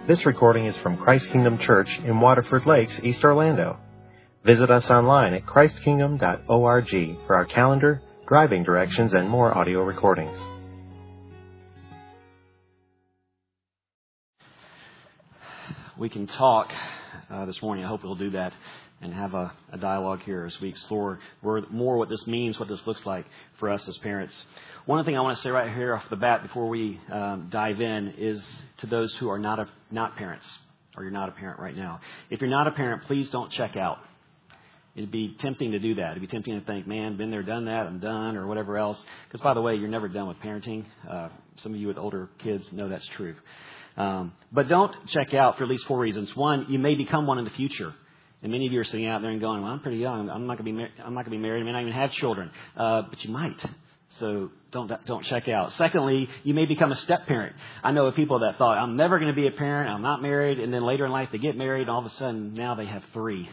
This recording is from Christ Kingdom Church in Waterford Lakes, East Orlando. Visit us online at christkingdom.org for our calendar, driving directions, and more audio recordings. We can talk this morning. I hope we'll do that and have a dialogue here as we explore more what this means, what this looks like for us as parents. One thing I want to say right here off the bat before we dive in is to those who are not parents, or you're not a parent right now. If you're not a parent, please don't check out. It'd be tempting to do that. It'd be tempting to think, man, been there, done that, I'm done, or whatever else. Because, by the way, you're never done with parenting. Some of you with older kids know that's true. But don't check out for at least 4 reasons. One, you may become one in the future. And many of you are sitting out there and going, well, I'm pretty young. I'm not going to be married. I may not even have children. But you might. So don't check out. Secondly, you may become a step parent. I know of people that thought, I'm never going to be a parent. I'm not married. And then later in life, they get married. And all of a sudden, now they have 3.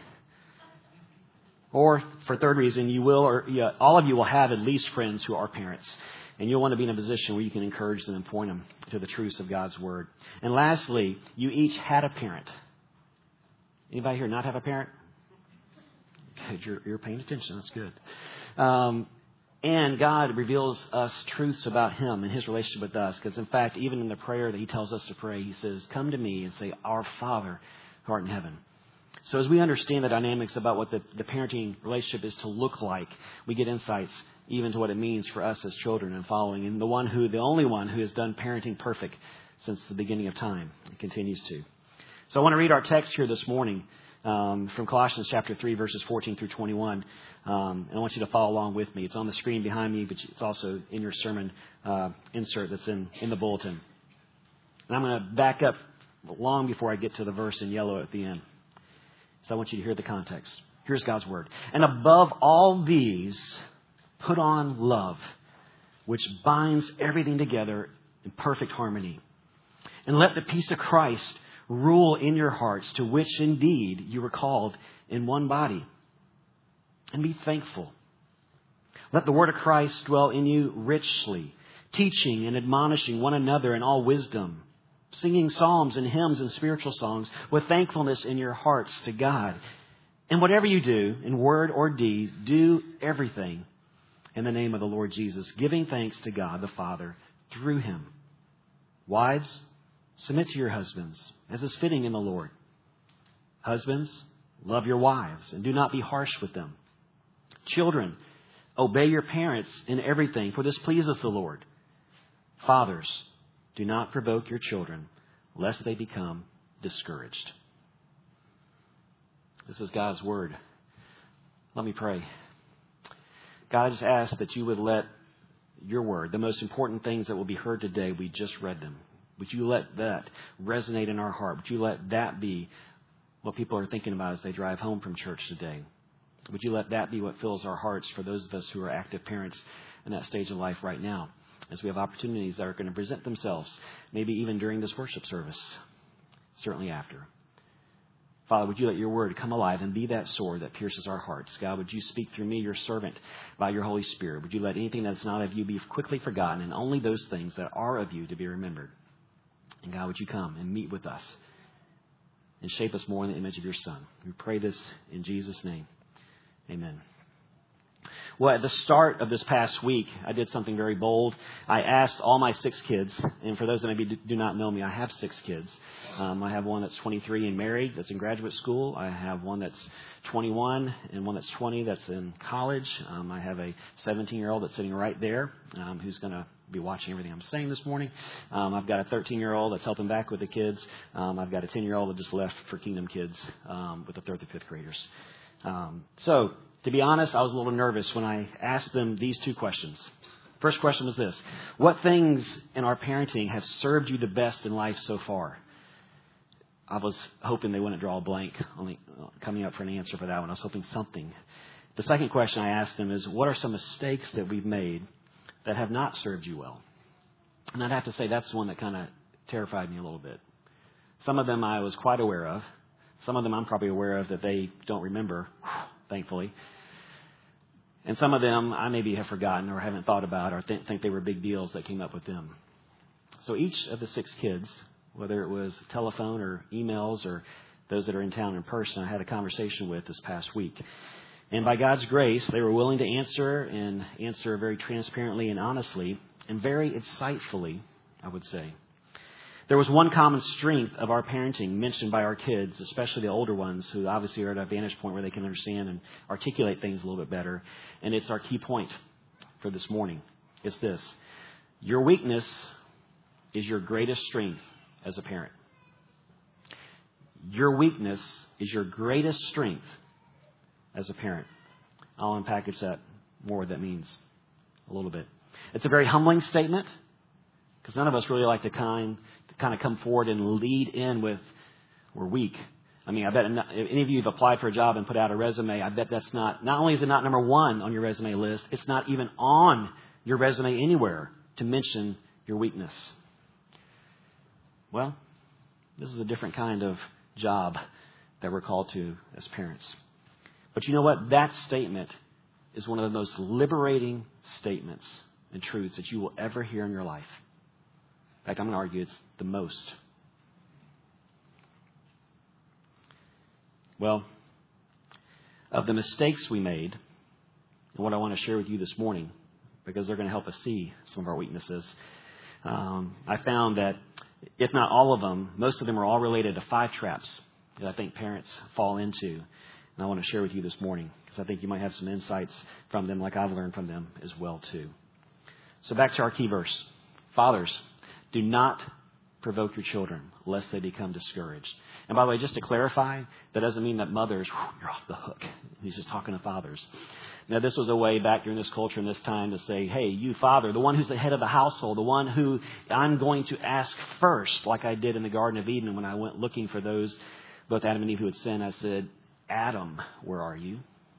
Or for third reason, all of you will have at least friends who are parents. And you'll want to be in a position where you can encourage them and point them to the truths of God's Word. And lastly, you each had a parent. Anybody here not have a parent? Good, you're paying attention. That's good. And God reveals us truths about Him and His relationship with us. Because in fact, even in the prayer that He tells us to pray, He says, come to me and say, Our Father who art in heaven. So as we understand the dynamics about what the parenting relationship is to look like, we get insights even to what it means for us as children and following. And the only one who has done parenting perfect since the beginning of time and continues to. So I want to read our text here this morning from Colossians chapter 3, verses 14 through 21. And I want you to follow along with me. It's on the screen behind me, but it's also in your sermon insert that's in the bulletin. And I'm going to back up long before I get to the verse in yellow at the end. So I want you to hear the context. Here's God's Word. And above all these, put on love, which binds everything together in perfect harmony. And let the peace of Christ rule in your hearts, to which indeed you were called in one body. And be thankful. Let the word of Christ dwell in you richly, teaching and admonishing one another in all wisdom, singing psalms and hymns and spiritual songs with thankfulness in your hearts to God. And whatever you do, in word or deed, do everything in the name of the Lord Jesus, giving thanks to God the Father through Him. Wives, submit to your husbands, as is fitting in the Lord. Husbands, love your wives, and do not be harsh with them. Children, obey your parents in everything, for this pleases the Lord. Fathers, do not provoke your children, lest they become discouraged. This is God's Word. Let me pray. God, I just ask that you would let your Word, the most important things that will be heard today, we just read them. Would you let that resonate in our heart? Would you let that be what people are thinking about as they drive home from church today? Would you let that be what fills our hearts for those of us who are active parents in that stage of life right now, as we have opportunities that are going to present themselves, maybe even during this worship service, certainly after. Father, would you let your word come alive and be that sword that pierces our hearts? God, would you speak through me, your servant, by your Holy Spirit? Would you let anything that's not of you be quickly forgotten, and only those things that are of you to be remembered? And God, would you come and meet with us and shape us more in the image of your Son? We pray this in Jesus' name. Amen. Well, at the start of this past week, I did something very bold. I asked all my 6 kids, and for those that maybe do not know me, I have 6 kids. I have one that's 23 and married, that's in graduate school. I have one that's 21 and one that's 20 that's in college. I have a 17-year-old that's sitting right there who's going to be watching everything I'm saying this morning. I've got a 13-year-old that's helping back with the kids. I've got a 10-year-old that just left for Kingdom Kids with the 3rd to 5th graders. So, to be honest, I was a little nervous when I asked them these 2 questions. First question was this: what things in our parenting have served you the best in life so far? I was hoping they wouldn't draw a blank, only coming up for an answer for that one. I was hoping something. The second question I asked them is, what are some mistakes that we've made that have not served you well? And I'd have to say that's one that kind of terrified me a little bit. Some of them I was quite aware of. Some of them I'm probably aware of that they don't remember, thankfully. And some of them I maybe have forgotten or haven't thought about or think they were big deals that came up with them. So each of the 6 kids whether it was telephone or emails or those that are in town in person, I had a conversation with this past week. And by God's grace, they were willing to answer very transparently and honestly and very insightfully, I would say. There was one common strength of our parenting mentioned by our kids, especially the older ones who obviously are at a vantage point where they can understand and articulate things a little bit better. And it's our key point for this morning. It's this: your weakness is your greatest strength as a parent. Your weakness is your greatest strength as a parent. I'll unpackage that more, what that means a little bit. It's a very humbling statement because none of us really like to kind of come forward and lead in with, we're weak. I mean, I bet if any of you have applied for a job and put out a resume, I bet that's not only is it not number one on your resume list, it's not even on your resume anywhere to mention your weakness. Well, this is a different kind of job that we're called to as parents. But you know what? That statement is one of the most liberating statements and truths that you will ever hear in your life. In fact, I'm going to argue it's the most. Well, of the mistakes we made, and what I want to share with you this morning, because they're going to help us see some of our weaknesses, I found that if not all of them, most of them are all related to 5 traps that I think parents fall into. And I want to share with you this morning because I think you might have some insights from them like I've learned from them as well too. So back to our key verse. Fathers, do not provoke your children lest they become discouraged. And by the way, just to clarify, that doesn't mean that mothers, you're off the hook. He's just talking to fathers. Now, this was a way back during this culture and this time to say, hey, you father, the one who's the head of the household, the one who I'm going to ask first, like I did in the Garden of Eden when I went looking for those, both Adam and Eve who had sinned. I said, Adam, where are you?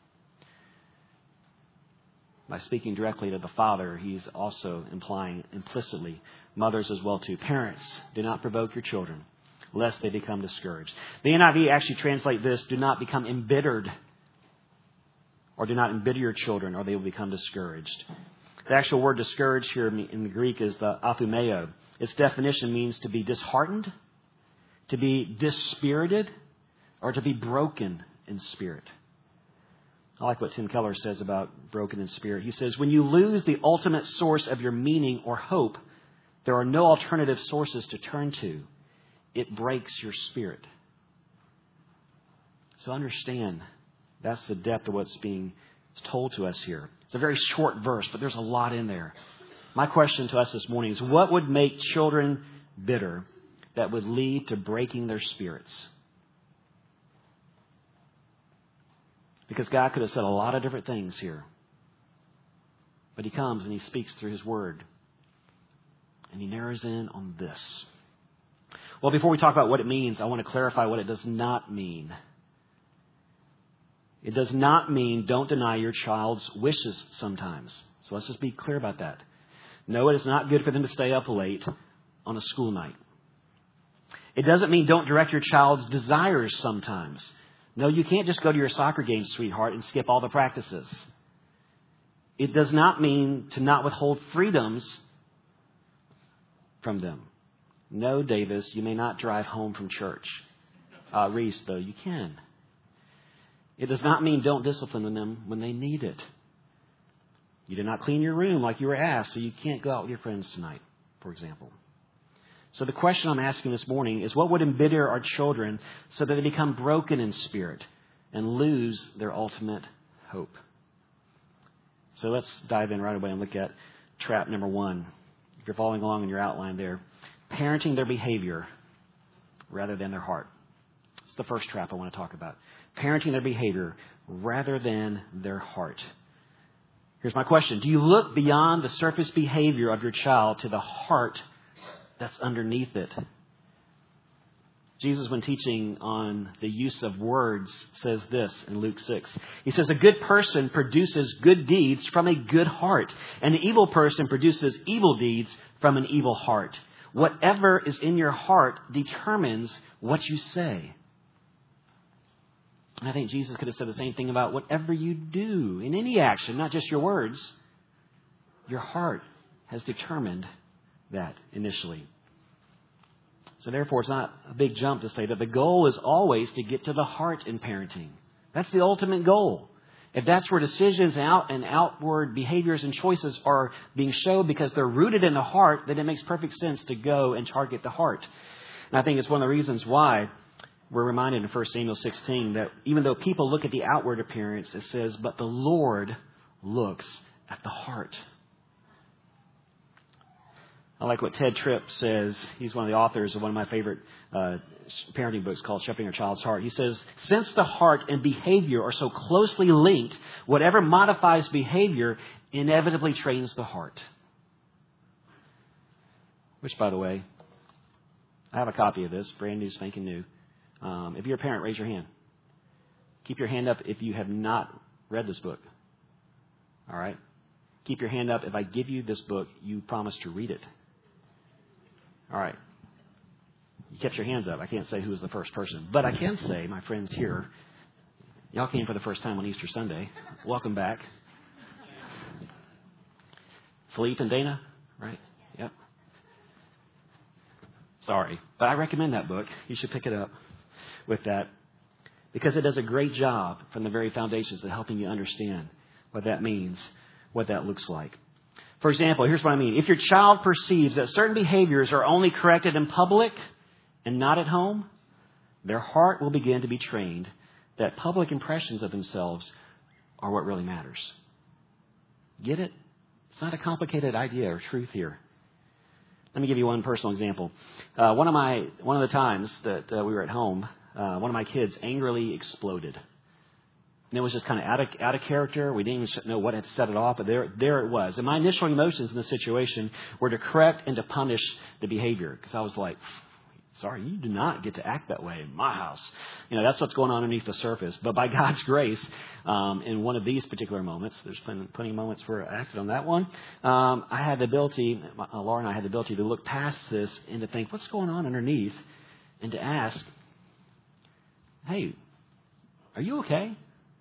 By speaking directly to the father, he's also implying implicitly mothers as well too. Parents, do not provoke your children, lest they become discouraged. The NIV actually translate this, do not become embittered, or do not embitter your children, or they will become discouraged. The actual word discouraged here in the Greek is the athumeo. Its definition means to be disheartened, to be dispirited, or to be broken in spirit. I like what Tim Keller says about broken in spirit. He says, when you lose the ultimate source of your meaning or hope, there are no alternative sources to turn to. It breaks your spirit. So understand, that's the depth of what's being told to us here. It's a very short verse, but there's a lot in there. My question to us this morning is, what would make children bitter that would lead to breaking their spirits? Because God could have said a lot of different things here. But He comes and He speaks through His Word. And He narrows in on this. Well, before we talk about what it means, I want to clarify what it does not mean. It does not mean don't deny your child's wishes sometimes. So let's just be clear about that. No, it is not good for them to stay up late on a school night. It doesn't mean don't direct your child's desires sometimes. No, you can't just go to your soccer game, sweetheart, and skip all the practices. It does not mean to not withhold freedoms from them. No, Davis, you may not drive home from church. Reese, though, you can. It does not mean don't discipline them when they need it. You did not clean your room like you were asked, so you can't go out with your friends tonight, for example. So the question I'm asking this morning is, what would embitter our children so that they become broken in spirit and lose their ultimate hope? So let's dive in right away and look at trap number 1. If you're following along in your outline there, parenting their behavior rather than their heart. It's the first trap I want to talk about. Parenting their behavior rather than their heart. Here's my question. Do you look beyond the surface behavior of your child to the heart that's underneath it? Jesus, when teaching on the use of words, says this in Luke 6. He says, a good person produces good deeds from a good heart, and an evil person produces evil deeds from an evil heart. Whatever is in your heart determines what you say. And I think Jesus could have said the same thing about whatever you do in any action, not just your words. Your heart has determined that initially. So therefore, it's not a big jump to say that the goal is always to get to the heart in parenting. That's the ultimate goal. If that's where decisions out and outward behaviors and choices are being shown because they're rooted in the heart, then it makes perfect sense to go and target the heart. And I think it's one of the reasons why we're reminded in 1 Samuel 16 that even though people look at the outward appearance, it says, but the Lord looks at the heart. I like what Ted Tripp says. He's one of the authors of one of my favorite parenting books called Shepherding Your Child's Heart. He says, since the heart and behavior are so closely linked, whatever modifies behavior inevitably trains the heart. Which, by the way, I have a copy of this, brand new, spanking new. If you're a parent, raise your hand. Keep your hand up if you have not read this book. All right? Keep your hand up if I give you this book, you promise to read it. All right. You kept your hands up. I can't say who was the first person. But I can say, my friends here, y'all came for the first time on Easter Sunday. Welcome back. Philippe and Dana, right? Yep. Sorry. But I recommend that book. You should pick it up with that. Because it does a great job from the very foundations of helping you understand what that means, what that looks like. For example, here's what I mean. If your child perceives that certain behaviors are only corrected in public and not at home, their heart will begin to be trained that public impressions of themselves are what really matters. Get it? It's not a complicated idea or truth here. Let me give you one personal example. One of the times that we were at home, one of my kids angrily exploded. And it was just kind of out of character. We didn't even know what had set it off, but there it was. And my initial emotions in the situation were to correct and to punish the behavior. Because I was like, sorry, you do not get to act that way in my house. You know, that's what's going on underneath the surface. But by God's grace, in one of these particular moments, there's plenty of moments where I acted on that one, I had the ability, Laura and I had the ability to look past this and to think, what's going on underneath? And to ask, hey, are you okay?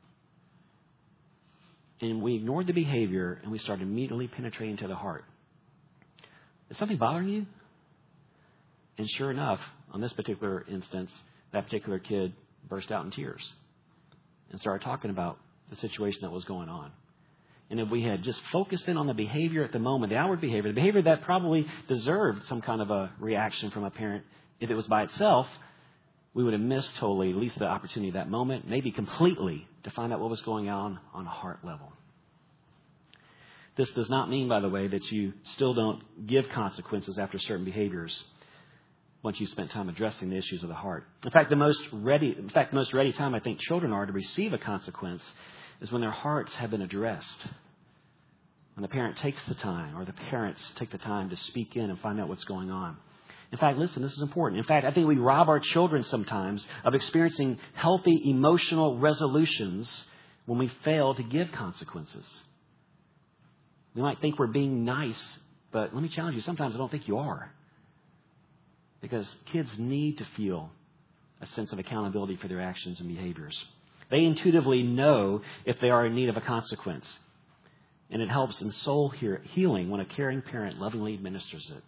And we ignored the behavior and we started immediately penetrating to the heart. Is something bothering you? And sure enough, on this particular instance, that particular kid burst out in tears and started talking about the situation that was going on. And if we had just focused in on the behavior at the moment, the outward behavior, the behavior that probably deserved some kind of a reaction from a parent, if it was by itself, we would have missed totally at least the opportunity at that moment, maybe completely, to find out what was going on a heart level. This does not mean, by the way, that you still don't give consequences after certain behaviors once you've spent time addressing the issues of the heart. In fact, the most ready time I think children are to receive a consequence is when their hearts have been addressed. When the parent takes the time, or the parents take the time to speak in and find out what's going on. In fact, listen, this is important. In fact, I think we rob our children sometimes of experiencing healthy emotional resolutions when we fail to give consequences. We might think we're being nice, but let me challenge you, sometimes I don't think you are. Because kids need to feel a sense of accountability for their actions and behaviors. They intuitively know if they are in need of a consequence. And it helps in soul healing when a caring parent lovingly administers it.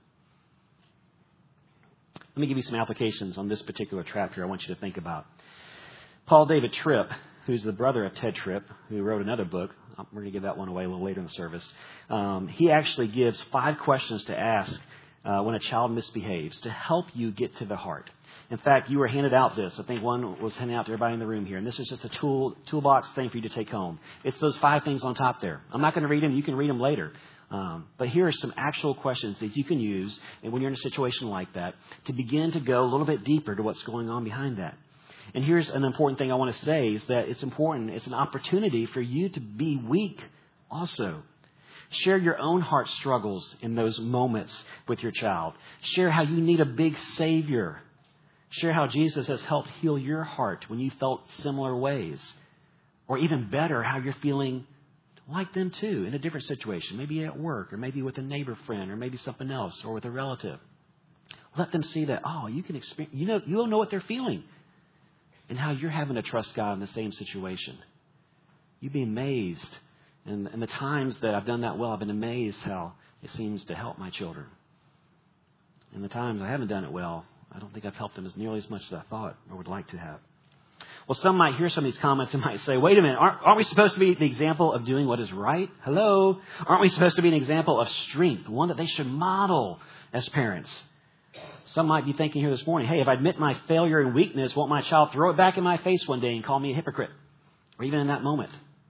Let me give you some applications on this particular chapter I want you to think about. Paul David Tripp, who's the brother of Ted Tripp, who wrote another book. We're going to give that one away a little later in the service. He actually gives 5 questions to ask when a child misbehaves to help you get to the heart. In fact, you were handed out this. I think one was handed out to everybody in the room here. And this is just a toolbox thing for you to take home. It's those 5 things on top there. I'm not going to read them. You can read them later. But here are some actual questions that you can use and when you're in a situation like that to begin to go a little bit deeper to what's going on behind that. And here's an important thing I want to say is that it's important. It's an opportunity for you to be weak also. Share your own heart struggles in those moments with your child. Share how you need a big Savior. Share how Jesus has helped heal your heart when you felt similar ways. Or even better, how you're feeling like them too in a different situation. Maybe at work, or maybe with a neighbor friend, or maybe something else, or with a relative. Let them see that, you can experience, you'll know what they're feeling. And how you're having to trust God in the same situation. You'd be amazed. And the times that I've done that well, I've been amazed how it seems to help my children. And the times I haven't done it well, I don't think I've helped them as nearly as much as I thought or would like to have. Well, some might hear some of these comments and might say, wait a minute, aren't we supposed to be the example of doing what is right? Hello? Aren't we supposed to be an example of strength, one that they should model as parents? Some might be thinking here this morning, hey, if I admit my failure and weakness, won't my child throw it back in my face one day and call me a hypocrite? Or even in that moment?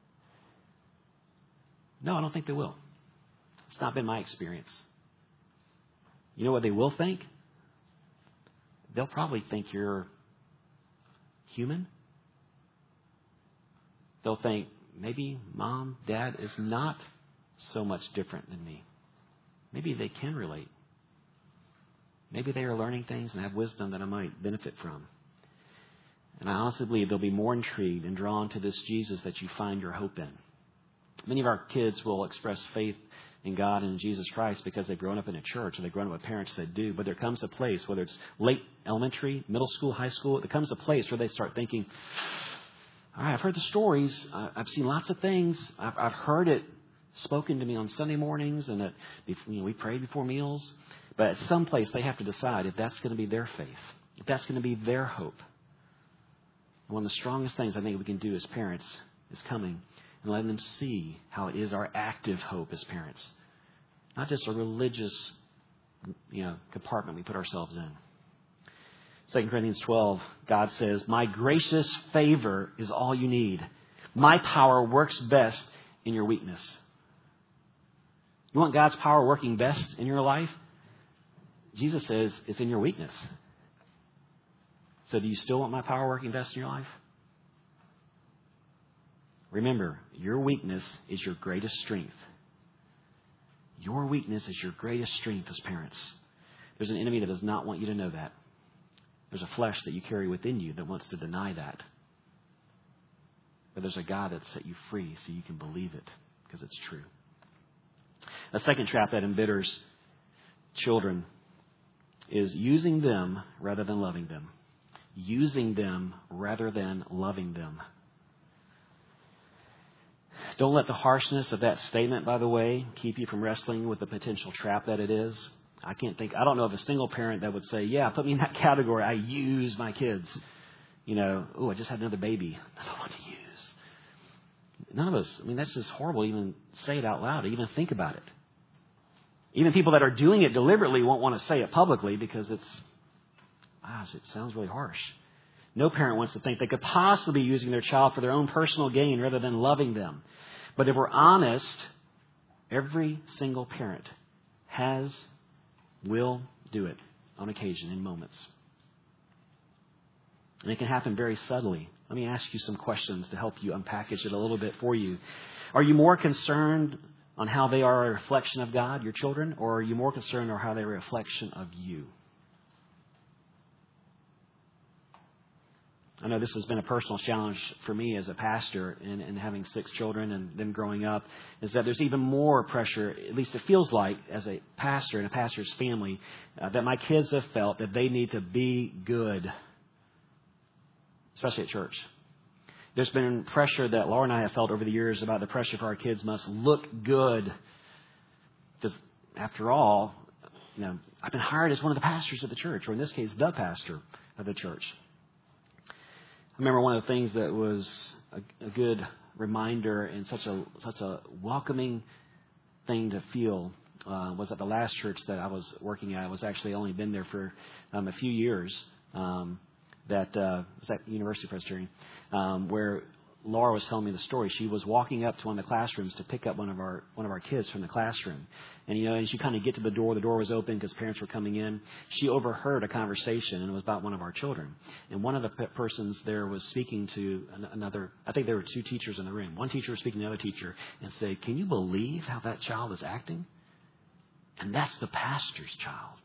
No, I don't think they will. It's not been my experience. You know what they will think? They'll probably think you're human. They'll think, maybe Mom, Dad is not so much different than me. Maybe they can relate. Maybe they are learning things and have wisdom that I might benefit from. And I honestly believe they'll be more intrigued and drawn to this Jesus that you find your hope in. Many of our kids will express faith in God and in Jesus Christ because they've grown up in a church or they've grown up with parents that do. But there comes a place, whether it's late elementary, middle school, high school, there comes a place where they start thinking, all right, I've heard the stories. I've seen lots of things. I've heard it spoken to me on Sunday mornings and that we prayed before meals. But at some place they have to decide if that's going to be their faith, if that's going to be their hope. One of the strongest things I think we can do as parents is coming and letting them see how it is our active hope as parents. Not just a religious, compartment we put ourselves in. 2 Corinthians 12, God says, my gracious favor is all you need. My power works best in your weakness. You want God's power working best in your life? Jesus says it's in your weakness. So do you still want my power working best in your life? Remember, your weakness is your greatest strength. Your weakness is your greatest strength as parents. There's an enemy that does not want you to know that. There's a flesh that you carry within you that wants to deny that. But there's a God that set you free so you can believe it because it's true. A second trap that embitters children is using them rather than loving them. Using them rather than loving them. Don't let the harshness of that statement, by the way, keep you from wrestling with the potential trap that it is. I don't know of a single parent that would say, yeah, put me in that category. I use my kids. I just had another baby. I don't want to use. None of us, that's just horrible to even say it out loud, to even think about it. Even people that are doing it deliberately won't want to say it publicly because it sounds really harsh. No parent wants to think they could possibly be using their child for their own personal gain rather than loving them. But if we're honest, every single parent will do it on occasion in moments. And it can happen very subtly. Let me ask you some questions to help you unpackage it a little bit for you. Are you more concerned on how they are a reflection of God, your children, or are you more concerned on how they're a reflection of you? I know this has been a personal challenge for me as a pastor and having 6 children and them growing up, is that there's even more pressure, at least it feels like, as a pastor and a pastor's family, that my kids have felt that they need to be good, especially at church. There's been pressure that Laura and I have felt over the years about the pressure for our kids must look good. Because after all, I've been hired as one of the pastors of the church, or in this case, the pastor of the church. I remember one of the things that was a good reminder and such a welcoming thing to feel was at the last church that I was working at. I was actually only been there for a few years. That was at University Presbyterian, where Laura was telling me the story. She was walking up to one of the classrooms to pick up one of our kids from the classroom. And, as you kind of get to the door was open because parents were coming in. She overheard a conversation, and it was about one of our children. And one of the persons there was speaking to another, I think there were 2 teachers in the room. One teacher was speaking to another teacher and said, can you believe how that child is acting? And that's the pastor's child.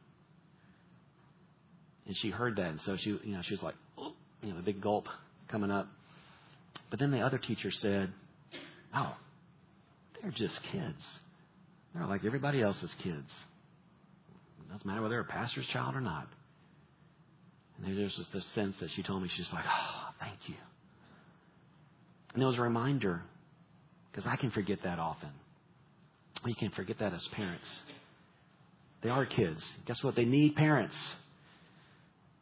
And she heard that, and so she was like, oh, a big gulp coming up. But then the other teacher said, oh, they're just kids. They're like everybody else's kids. It doesn't matter whether they're a pastor's child or not. And there's just this sense that she told me, she's like, oh, thank you. And it was a reminder, because I can forget that often. We can forget that as parents. They are kids. Guess what? They need parents.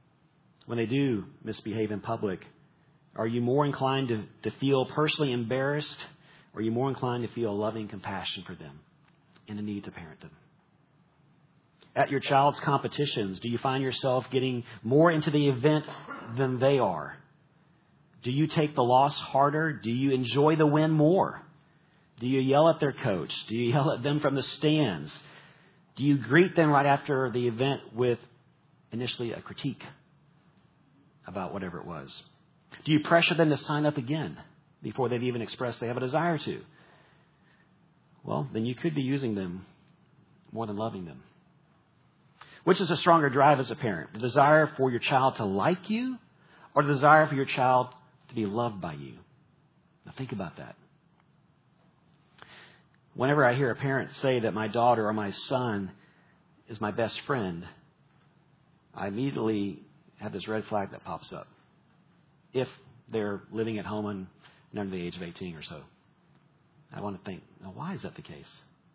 when they do misbehave in public, are you more inclined to feel personally embarrassed, or are you more inclined to feel loving compassion for them and the need to parent them? At your child's competitions, do you find yourself getting more into the event than they are? Do you take the loss harder? Do you enjoy the win more? Do you yell at their coach? Do you yell at them from the stands? Do you greet them right after the event with initially a critique about whatever it was? Do you pressure them to sign up again before they've even expressed they have a desire to? Well, then you could be using them more than loving them. Which is a stronger drive as a parent? The desire for your child to like you, or the desire for your child to be loved by you? Now think about that. Whenever I hear a parent say that my daughter or my son is my best friend, I immediately have this red flag that pops up. If they're living at home and under the age of 18 or so. I want to think, now why is that the case?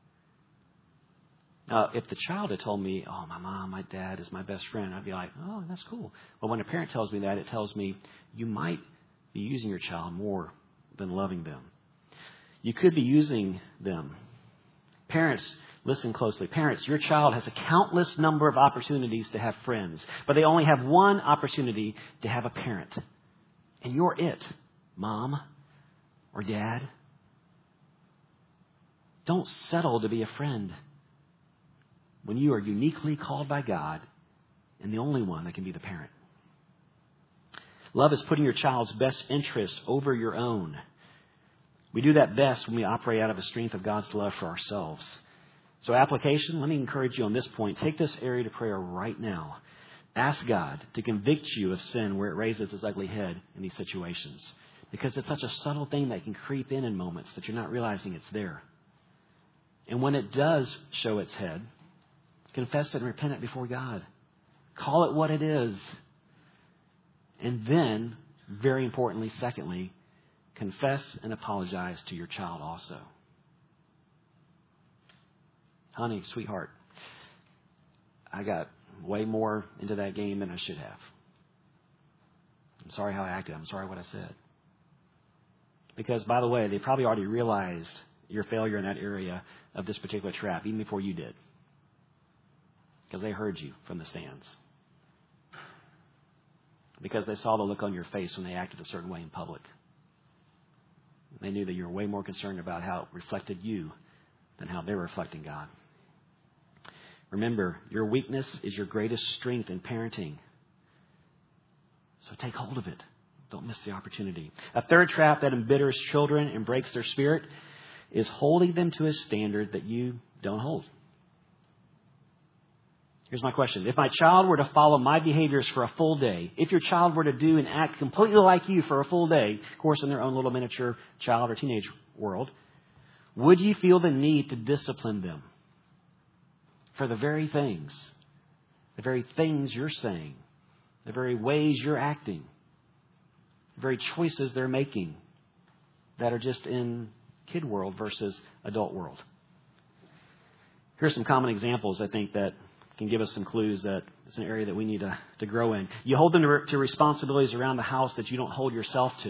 Now, if the child had told me, oh, my mom, my dad is my best friend, I'd be like, oh, that's cool. But when a parent tells me that, it tells me you might be using your child more than loving them. You could be using them. Parents, listen closely. Parents, your child has a countless number of opportunities to have friends, but they only have one opportunity to have a parent. And you're it, mom or dad. Don't settle to be a friend when you are uniquely called by God and the only one that can be the parent. Love is putting your child's best interest over your own. We do that best when we operate out of the strength of God's love for ourselves. So application, let me encourage you on this point. Take this area to prayer right now. Ask God to convict you of sin where it raises its ugly head in these situations. Because it's such a subtle thing that can creep in moments that you're not realizing it's there. And when it does show its head, confess it and repent it before God. Call it what it is. And then, very importantly, secondly, confess and apologize to your child also. Honey, sweetheart, I got way more into that game than I should have. I'm sorry how I acted. I'm sorry what I said. Because, by the way, they probably already realized your failure in that area of this particular trap, even before you did. Because they heard you from the stands. Because they saw the look on your face when they acted a certain way in public. They knew that you were way more concerned about how it reflected you than how they were reflecting God. Remember, your weakness is your greatest strength in parenting. So take hold of it. Don't miss the opportunity. A third trap that embitters children and breaks their spirit is holding them to a standard that you don't hold. Here's my question. If my child were to follow my behaviors for a full day, if your child were to do and act completely like you for a full day, of course in their own little miniature child or teenage world, would you feel the need to discipline them for the very things you're saying, the very ways you're acting, the very choices they're making that are just in kid world versus adult world? Here's some common examples, I think, that can give us some clues that it's an area that we need to grow in. You hold them to responsibilities around the house that you don't hold yourself to.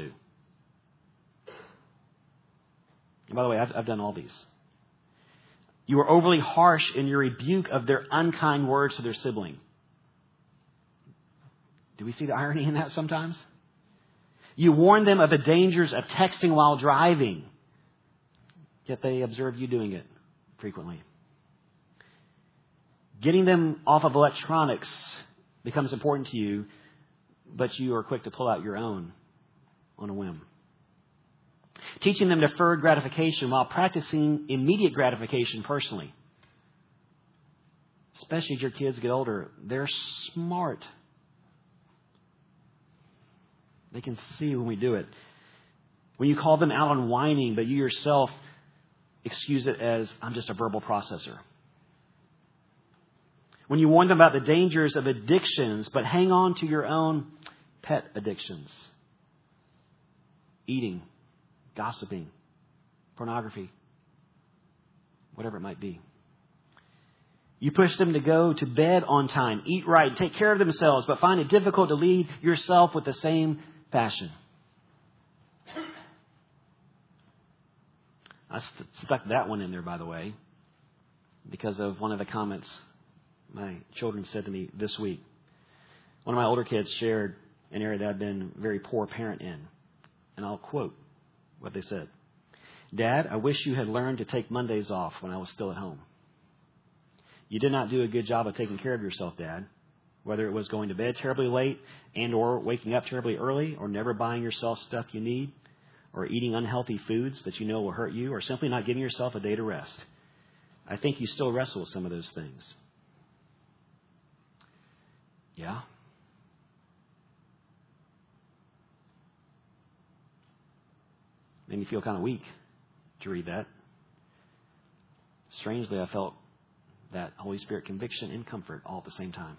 And by the way, I've done all these. You are overly harsh in your rebuke of their unkind words to their sibling. Do we see the irony in that sometimes? You warn them of the dangers of texting while driving, yet they observe you doing it frequently. Getting them off of electronics becomes important to you, but you are quick to pull out your own on a whim. Teaching them deferred gratification while practicing immediate gratification personally. Especially as your kids get older, they're smart. They can see when we do it. When you call them out on whining, but you yourself excuse it as, I'm just a verbal processor. When you warn them about the dangers of addictions, but hang on to your own pet addictions. Eating, gossiping, pornography, whatever it might be. You push them to go to bed on time, eat right, take care of themselves, but find it difficult to lead yourself with the same passion. I stuck that one in there, by the way, because of one of the comments my children said to me this week. One of my older kids shared an area that I've been a very poor parent in. And I'll quote what they said. Dad, I wish you had learned to take Mondays off when I was still at home. You did not do a good job of taking care of yourself, Dad. Whether it was going to bed terribly late and or waking up terribly early or never buying yourself stuff you need or eating unhealthy foods that you know will hurt you or simply not giving yourself a day to rest. I think you still wrestle with some of those things. Yeah? Made me feel kind of weak to read that. Strangely, I felt that Holy Spirit conviction and comfort all at the same time.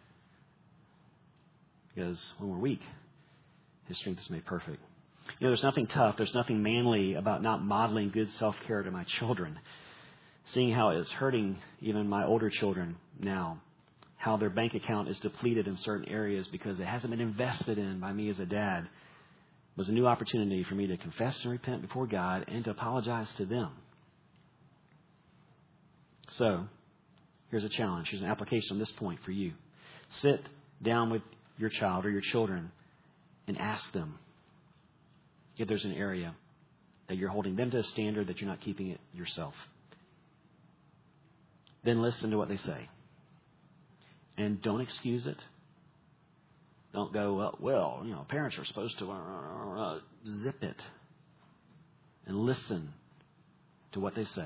Because when we're weak, His strength is made perfect. You know, there's nothing tough, there's nothing manly about not modeling good self-care to my children. Seeing how it's hurting even my older children now. How their bank account is depleted in certain areas because it hasn't been invested in by me as a dad. Was a new opportunity for me to confess and repent before God and to apologize to them. So, here's a challenge. Here's an application on this point for you. Sit down with your child or your children and ask them if there's an area that you're holding them to a standard that you're not keeping it yourself. Then listen to what they say. And don't excuse it. Don't go, well, you know, parents are supposed to zip it. And listen to what they say.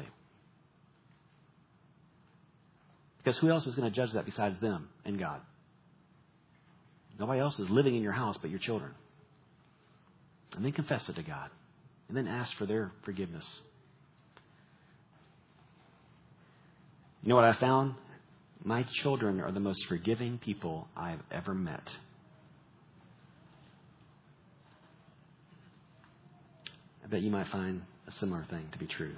Because who else is going to judge that besides them and God? Nobody else is living in your house but your children. And then confess it to God. And then ask for their forgiveness. You know what I found? My children are the most forgiving people I've ever met. I bet you might find a similar thing to be true.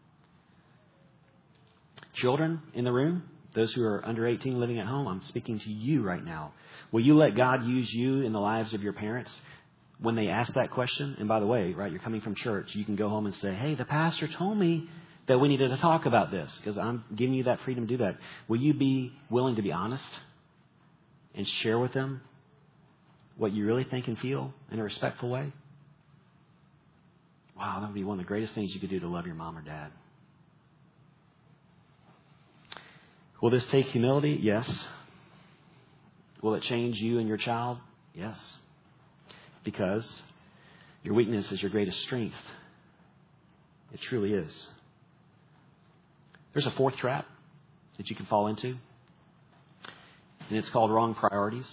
Children in the room, those who are under 18 living at home, I'm speaking to you right now. Will you let God use you in the lives of your parents when they ask that question? And by the way, right, you're coming from church. You can go home and say, hey, the pastor told me that we needed to talk about this because I'm giving you that freedom to do that. Will you be willing to be honest and share with them what you really think and feel in a respectful way? Wow, that would be one of the greatest things you could do to love your mom or dad. Will this take humility? Yes. Will it change you and your child? Yes. Because your weakness is your greatest strength. It truly is. There's a fourth trap that you can fall into. And it's called wrong priorities.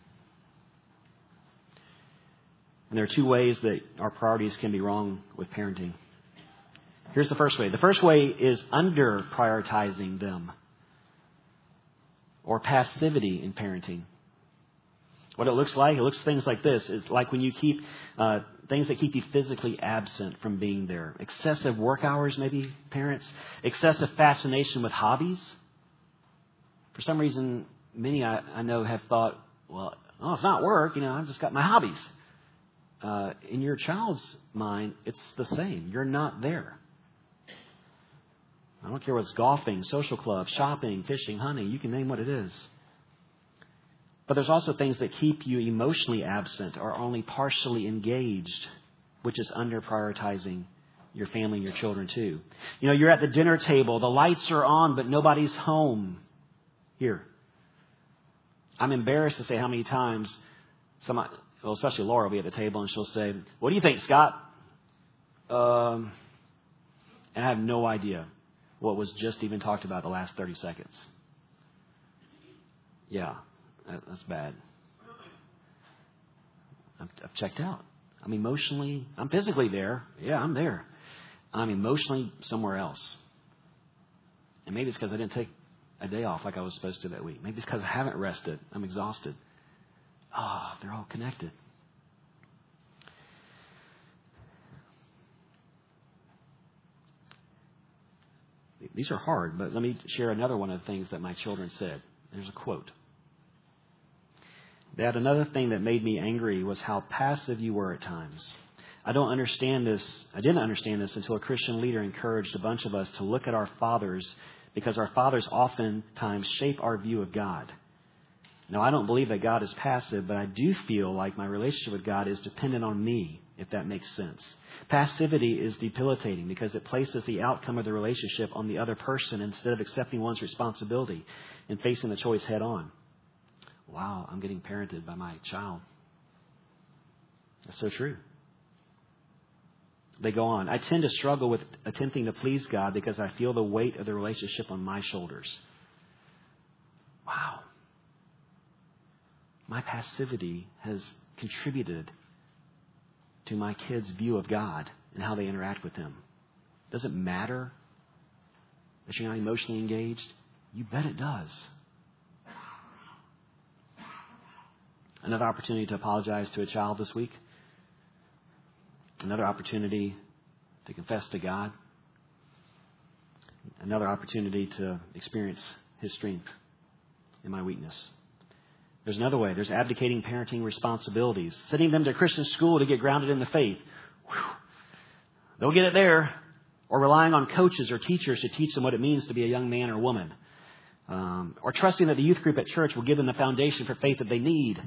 And there are two ways that our priorities can be wrong with parenting. Here's the first way. The first way is under prioritizing them. Or passivity in parenting. What it looks things like this. It's like when you keep things that keep you physically absent from being there. Excessive work hours, maybe, parents. Excessive fascination with hobbies. For some reason, many I know have thought, well, it's not work. I've just got my hobbies. In your child's mind, it's the same. You're not there. I don't care what's golfing, social club, shopping, fishing, hunting. You can name what it is. But there's also things that keep you emotionally absent or only partially engaged, which is under prioritizing your family and your children too. You're at the dinner table. The lights are on, but nobody's home. Here. I'm embarrassed to say how many times especially Laura will be at the table and she'll say, what do you think, Scott? And I have no idea what was just even talked about the last 30 seconds. Yeah, that's bad. I've checked out. I'm physically there. Yeah, I'm there. I'm emotionally somewhere else. And maybe it's because I didn't take a day off like I was supposed to that week. Maybe it's because I haven't rested. I'm exhausted. They're all connected. These are hard, but let me share another one of the things that my children said. There's a quote. Dad, another thing that made me angry was how passive you were at times. I didn't understand this until a Christian leader encouraged a bunch of us to look at our fathers, because our fathers oftentimes shape our view of God. Now, I don't believe that God is passive, but I do feel like my relationship with God is dependent on me, if that makes sense. Passivity is debilitating because it places the outcome of the relationship on the other person instead of accepting one's responsibility and facing the choice head on. Wow, I'm getting parented by my child. That's so true. They go on. I tend to struggle with attempting to please God because I feel the weight of the relationship on my shoulders. Wow. My passivity has contributed to my kids' view of God and how they interact with Him. Does it matter that you're not emotionally engaged? You bet it does. Another opportunity to apologize to a child this week. Another opportunity to confess to God. Another opportunity to experience His strength in my weakness. There's another way. There's abdicating parenting responsibilities. Sending them to Christian school to get grounded in the faith. Whew. They'll get it there. Or relying on coaches or teachers to teach them what it means to be a young man or woman. Or trusting that the youth group at church will give them the foundation for faith that they need.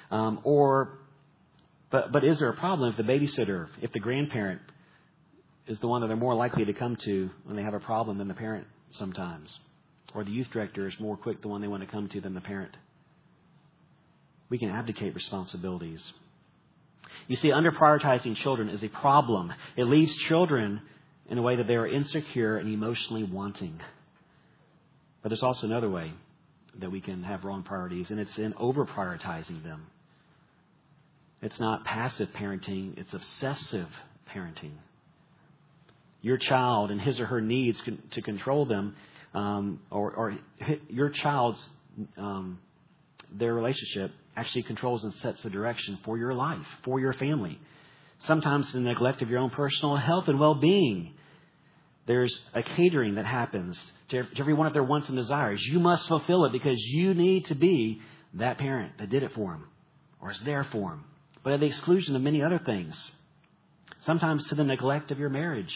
But is there a problem if the babysitter, if the grandparent is the one that they're more likely to come to when they have a problem than the parent sometimes? Or the youth director is more quick the one they want to come to than the parent? We can abdicate responsibilities. You see, under-prioritizing children is a problem. It leaves children in a way that they are insecure and emotionally wanting. But there's also another way that we can have wrong priorities, and it's in over-prioritizing them. It's not passive parenting, it's obsessive parenting. Your child and his or her needs to control them, or your child's their relationship actually controls and sets the direction for your life, for your family. Sometimes the neglect of your own personal health and well-being. There's a catering that happens to every one of their wants and desires. You must fulfill it because you need to be that parent that did it for them or is there for them. But at the exclusion of many other things. Sometimes to the neglect of your marriage.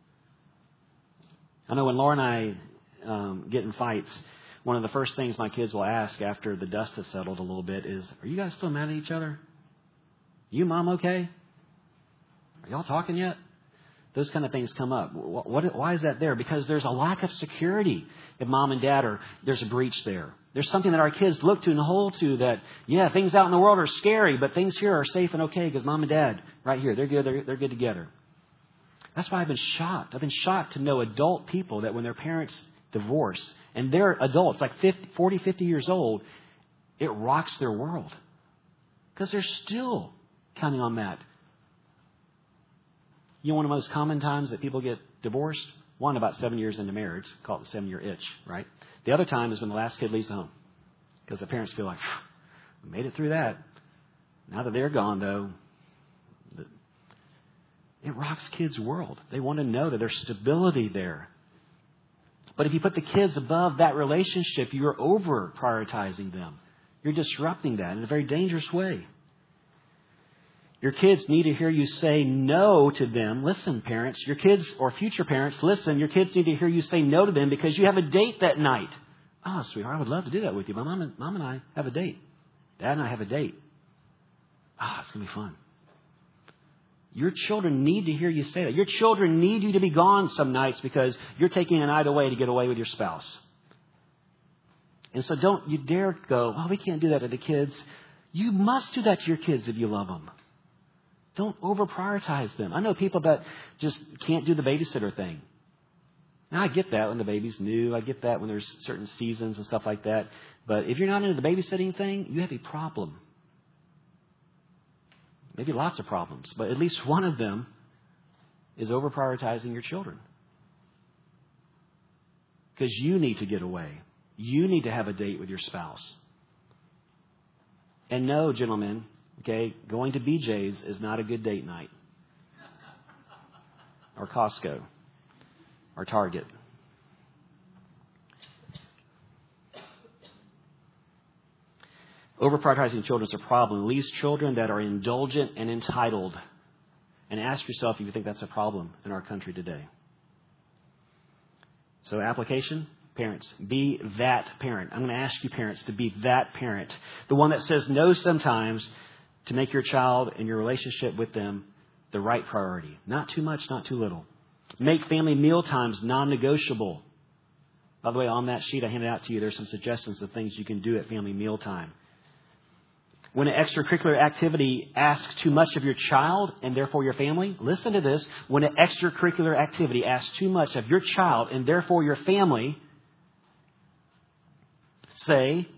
I know when Laura and I get in fights, one of the first things my kids will ask after the dust has settled a little bit is, are you guys still mad at each other? You, Mom, okay? Are y'all talking yet? Those kind of things come up. Why is that there? Because there's a lack of security if Mom and Dad there's a breach there. There's something that our kids look to and hold to that, yeah, things out in the world are scary, but things here are safe and okay because Mom and Dad, right here, they're good together. That's why I've been shocked. I've been shocked to know adult people that when their parents divorce, and they're adults, like 40, 50 years old, it rocks their world. Because they're still counting on that. You know, one of the most common times that people get divorced? One, about 7 years into marriage. Call it the 7-year itch, right? The other time is when the last kid leaves the home. Because the parents feel like, we made it through that. Now that they're gone, though, it rocks kids' world. They want to know that there's stability there. But if you put the kids above that relationship, you're over-prioritizing them. You're disrupting that in a very dangerous way. Your kids need to hear you say no to them. Listen, parents, your kids or future parents, listen, your kids need to hear you say no to them because you have a date that night. Oh, sweetheart, I would love to do that with you. My mom and I have a date. Dad and I have a date. It's going to be fun. Your children need to hear you say that. Your children need you to be gone some nights because you're taking a night away to get away with your spouse. And so don't you dare go, we can't do that to the kids. You must do that to your kids if you love them. Don't over-prioritize them. I know people that just can't do the babysitter thing. Now, I get that when the baby's new. I get that when there's certain seasons and stuff like that. But if you're not into the babysitting thing, you have a problem. Maybe lots of problems, but at least one of them is over-prioritizing your children. Because you need to get away. You need to have a date with your spouse. And no, gentlemen, okay, going to BJ's is not a good date night. Or Costco. Or Target. Over-prioritizing children is a problem. It leaves children that are indulgent and entitled. And ask yourself if you think that's a problem in our country today. So application, parents, be that parent. I'm going to ask you parents to be that parent. The one that says no sometimes to make your child and your relationship with them the right priority. Not too much, not too little. Make family meal times non-negotiable. By the way, on that sheet I handed out to you, there's some suggestions of things you can do at family meal time. When an extracurricular activity asks too much of your child and therefore your family, listen to this. When an extracurricular activity asks too much of your child and therefore your family, say,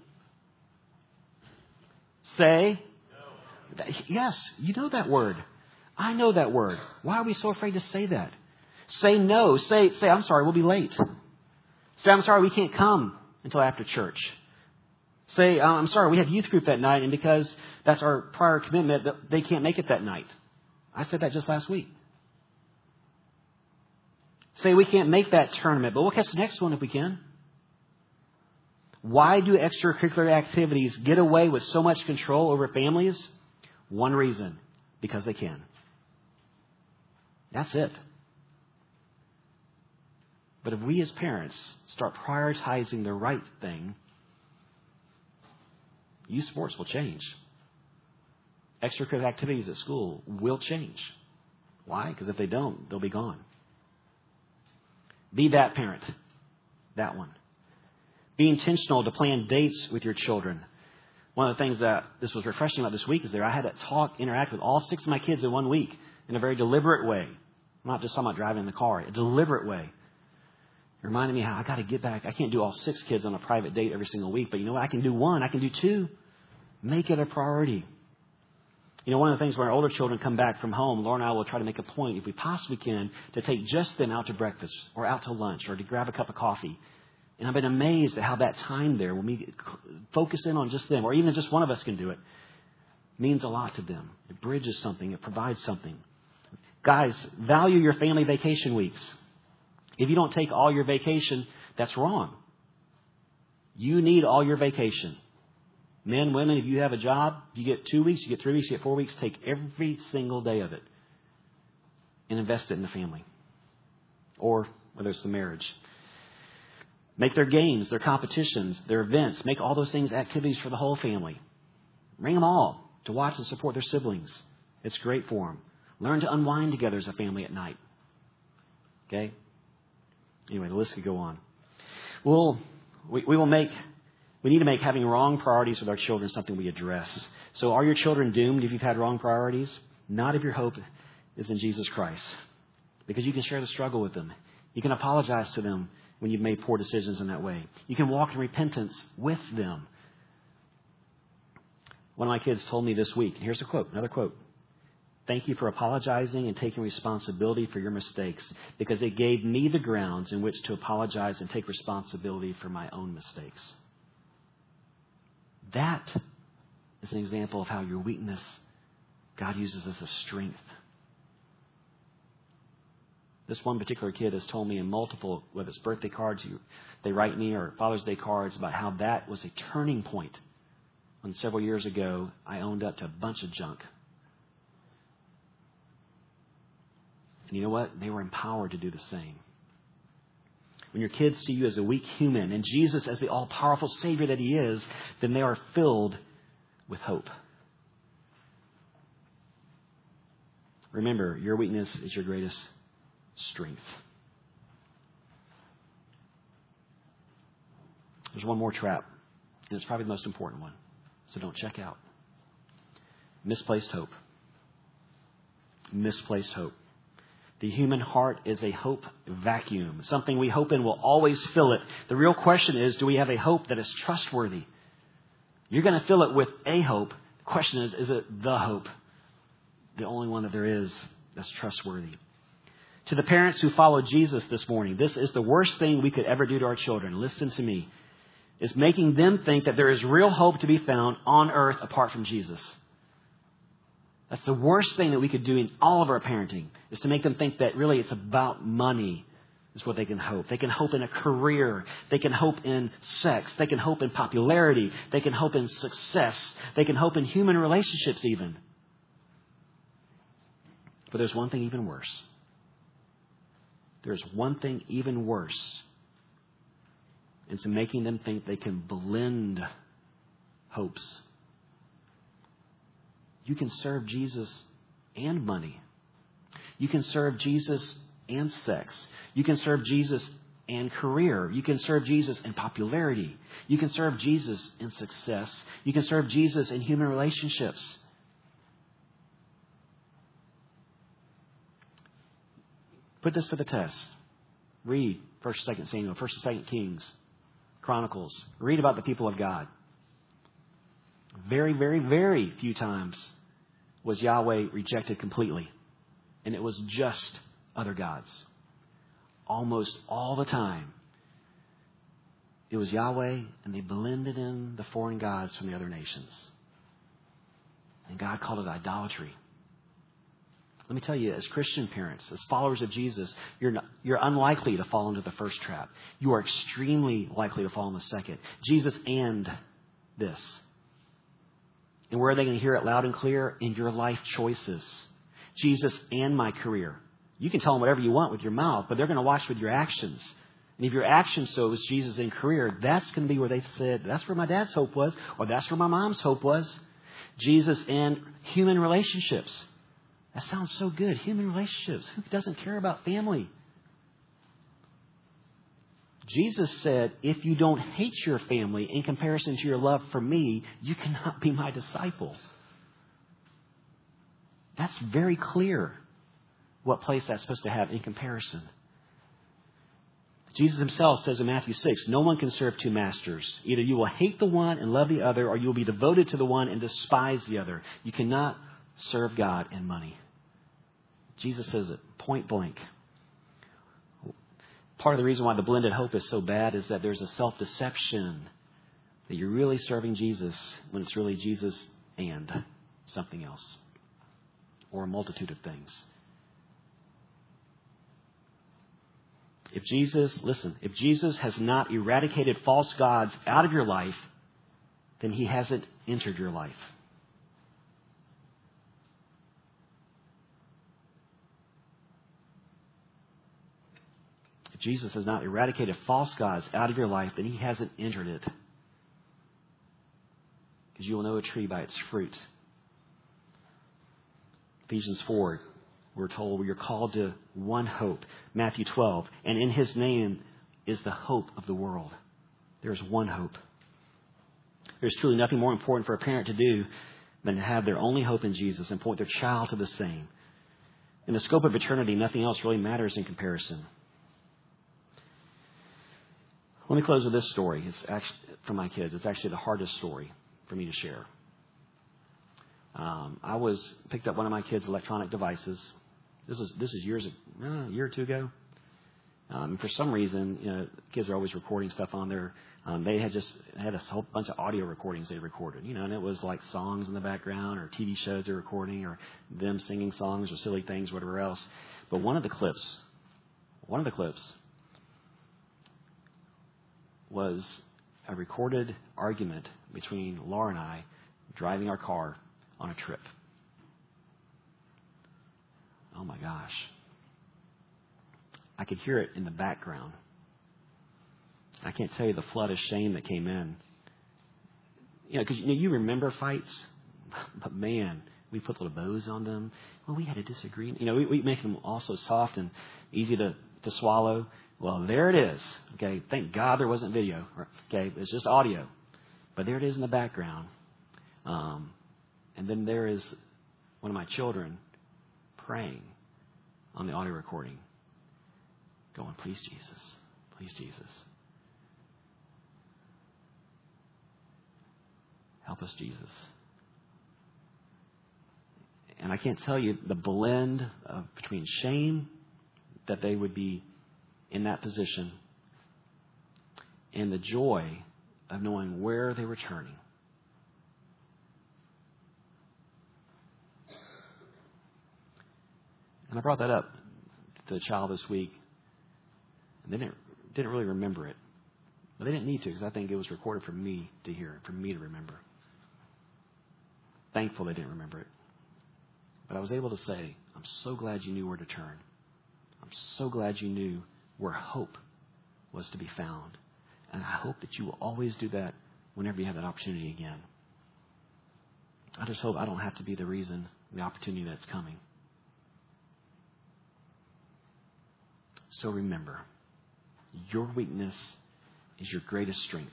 no. Yes, you know that word. I know that word. Why are we so afraid to say that? Say no. Say, I'm sorry, we'll be late. Say, I'm sorry, we can't come until after church. Say, I'm sorry, we have youth group that night, and because that's our prior commitment, they can't make it that night. I said that just last week. Say, we can't make that tournament, but we'll catch the next one if we can. Why do extracurricular activities get away with so much control over families? One reason, because they can. That's it. But if we as parents start prioritizing the right thing, youth sports will change. Extracurricular activities at school will change. Why? Because if they don't, they'll be gone. Be that parent. That one. Be intentional to plan dates with your children. One of the things that this was refreshing about this week is I had to interact with all 6 of my kids in 1 week in a very deliberate way. I'm not just talking about driving in the car. A deliberate way. It reminded me how I got to get back. I can't do all 6 kids on a private date every single week. But you know what? I can do 1. I can do 2. Make it a priority. You know, one of the things when our older children come back from home, Laura and I will try to make a point, if we possibly can, to take just them out to breakfast or out to lunch or to grab a cup of coffee. And I've been amazed at how that time there, when we focus in on just them, or even just one of us can do it, means a lot to them. It bridges something. It provides something. Guys, value your family vacation weeks. If you don't take all your vacation, that's wrong. You need all your vacation. Men, women, if you have a job, you get 2 weeks, you get 3 weeks, you get 4 weeks. Take every single day of it and invest it in the family. Or whether it's the marriage. Make their games, their competitions, their events. Make all those things activities for the whole family. Bring them all to watch and support their siblings. It's great for them. Learn to unwind together as a family at night. Okay? Anyway, the list could go on. We need to make having wrong priorities with our children something we address. So are your children doomed if you've had wrong priorities? Not if your hope is in Jesus Christ. Because you can share the struggle with them. You can apologize to them when you've made poor decisions in that way. You can walk in repentance with them. One of my kids told me this week, and here's a quote, another quote. Thank you for apologizing and taking responsibility for your mistakes, because it gave me the grounds in which to apologize and take responsibility for my own mistakes. That is an example of how your weakness God uses as a strength. This one particular kid has told me in multiple, whether it's birthday cards they write me or Father's Day cards, about how that was a turning point when several years ago I owned up to a bunch of junk. And you know what? They were empowered to do the same. When your kids see you as a weak human and Jesus as the all-powerful Savior that He is, then they are filled with hope. Remember, your weakness is your greatest strength. There's one more trap, and it's probably the most important one. So don't check out. Misplaced hope. Misplaced hope. The human heart is a hope vacuum. Something we hope in will always fill it. The real question is, do we have a hope that is trustworthy? You're going to fill it with a hope. The question is it the hope? The only one that there is that's trustworthy. To the parents who follow Jesus this morning, this is the worst thing we could ever do to our children. Listen to me. It's making them think that there is real hope to be found on earth apart from Jesus. That's the worst thing that we could do in all of our parenting, is to make them think that really it's about money is what they can hope. They can hope in a career. They can hope in sex. They can hope in popularity. They can hope in success. They can hope in human relationships even. But there's one thing even worse. There's one thing even worse. It's making them think they can blend hopes. You can serve Jesus and money. You can serve Jesus and sex. You can serve Jesus and career. You can serve Jesus in popularity. You can serve Jesus in success. You can serve Jesus in human relationships. Put this to the test. Read 1st and 2nd Samuel, 1st and 2nd Kings, Chronicles. Read about the people of God. Very, very, very few times was Yahweh rejected completely. And it was just other gods. Almost all the time, it was Yahweh, and they blended in the foreign gods from the other nations. And God called it idolatry. Let me tell you, as Christian parents, as followers of Jesus, you're unlikely to fall into the first trap. You are extremely likely to fall in the second. Jesus and this. And where are they going to hear it loud and clear? In your life choices. Jesus and my career. You can tell them whatever you want with your mouth, but they're going to watch with your actions. And if your action shows Jesus in career, that's going to be where they said, that's where my dad's hope was, or that's where my mom's hope was. Jesus and human relationships. That sounds so good. Human relationships. Who doesn't care about family? Jesus said, if you don't hate your family in comparison to your love for me, you cannot be my disciple. That's very clear what place that's supposed to have in comparison. Jesus himself says in Matthew 6, no one can serve two masters. Either you will hate the one and love the other, or you will be devoted to the one and despise the other. You cannot serve God and money. Jesus says it point blank. Part of the reason why the blended hope is so bad is that there's a self-deception that you're really serving Jesus when it's really Jesus and something else, or a multitude of things. If Jesus has not eradicated false gods out of your life, then he hasn't entered your life. If Jesus has not eradicated false gods out of your life, then he hasn't entered it. Because you will know a tree by its fruit. Ephesians 4, we're told you're called to one hope. Matthew 12, and in his name is the hope of the world. There's one hope. There's truly nothing more important for a parent to do than to have their only hope in Jesus and point their child to the same. In the scope of eternity, nothing else really matters in comparison. Let me close with this story. It's actually for my kids. It's actually the hardest story for me to share. I picked up one of my kids' electronic devices. This is a year or two ago. For some reason, kids are always recording stuff on there. They had a whole bunch of audio recordings they recorded, and it was like songs in the background or TV shows they're recording or them singing songs or silly things, whatever else. But one of the clips was a recorded argument between Laura and I driving our car on a trip. Oh my gosh. I could hear it in the background. I can't tell you the flood of shame that came in. Because you remember fights, but man, we put little bows on them. Well, we had a disagreement. We make them all so soft and easy to swallow. Well, there it is. Okay, thank God there wasn't video. Okay, it's just audio. But there it is in the background. And then there is one of my children praying on the audio recording, going, please, Jesus. Please, Jesus. Help us, Jesus. And I can't tell you the blend between shame that they would be in that position and the joy of knowing where they were turning. And I brought that up to the child this week They didn't really remember it. But they didn't need to, because I think it was recorded for me to hear, for me to remember. Thankful they didn't remember it. But I was able to say, I'm so glad you knew where to turn. I'm so glad you knew where hope was to be found. And I hope that you will always do that whenever you have that opportunity again. I just hope I don't have to be the reason, the opportunity that's coming. So remember, your weakness is your greatest strength.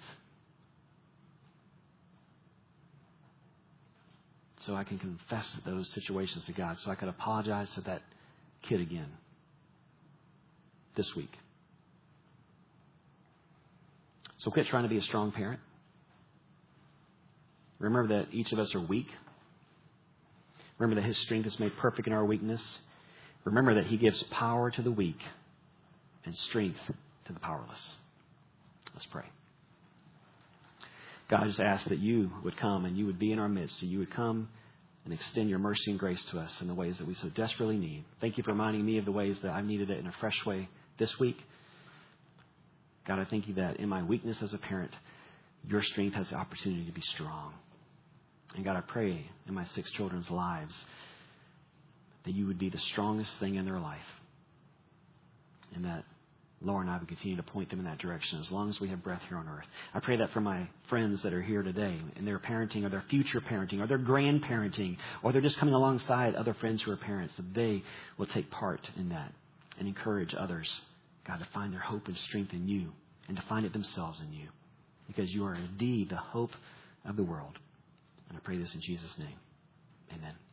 So I can confess those situations to God. So I can apologize to that kid again this week. So quit trying to be a strong parent. Remember that each of us are weak. Remember that His strength is made perfect in our weakness. Remember that He gives power to the weak and strength to the powerless. Let's pray. God, I just ask that you would come and you would be in our midst. So you would come and extend your mercy and grace to us in the ways that we so desperately need. Thank you for reminding me of the ways that I've needed it in a fresh way this week. God, I thank you that in my weakness as a parent, your strength has the opportunity to be strong. And God, I pray in my 6 children's lives that you would be the strongest thing in their life. And that Laura and I would continue to point them in that direction as long as we have breath here on earth. I pray that for my friends that are here today in their parenting or their future parenting or their grandparenting, or they're just coming alongside other friends who are parents, that they will take part in that and encourage others, God, to find their hope and strength in you and to find it themselves in you, because you are indeed the hope of the world. And I pray this in Jesus' name. Amen.